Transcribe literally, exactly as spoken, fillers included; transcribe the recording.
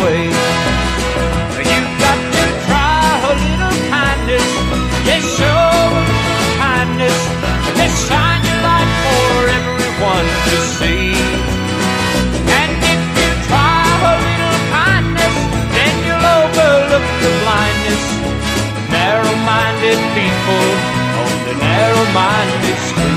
way. You've got to try a little kindness. Yes, show a little kindness. Yes, shine your light for everyone to see. And if you try a little kindness, then you'll overlook the blindness. Narrow-minded people on the narrow-minded street.